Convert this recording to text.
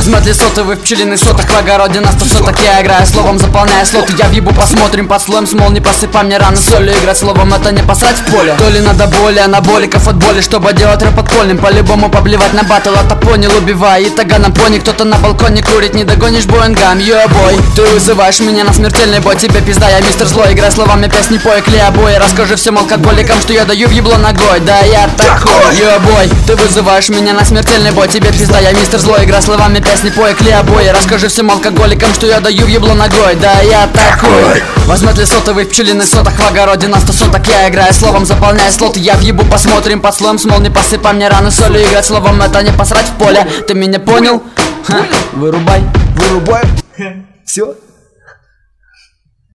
Возьмет ли сотовый в пчелиных сотах, в огороде на 100 соток я играю словом, заполняя слоты. Я въебу, посмотрим под слоем смол, не посыпай мне рано солью. Играть словом это не посрать в поле. То ли надо более анаболиков от боли, чтобы делать рэп подпольным. По-любому поблевать на батл, а то понял, убивай. И таганом пони, кто-то на балконе курит, не догонишь боингам, бой. Ты вызываешь меня на смертельный бой, тебе пизда, я мистер злой. Играй словами песни, пой, клея обои. Расскажи всем алкоголикам, что я даю в ебло ногой. Да я такой, бой. Ты вызываешь меня на смертельный бой, тебе пизда, я мистер злой. Играй словами песни, пой, клея обои. Расскажи всем алкоголикам, что я даю в ебло ногой. Да я такой. Возьмет ли сотовый в пчелиных сотах, в огороде на 100 соток я играю словом, заполняя слоты. Я въебу, посмотрим под слоем смол, не посыпай мне рано солью. Играть словом это не посрать в поле. Ты меня понял? Ха, вырубай. Вырубай. Все.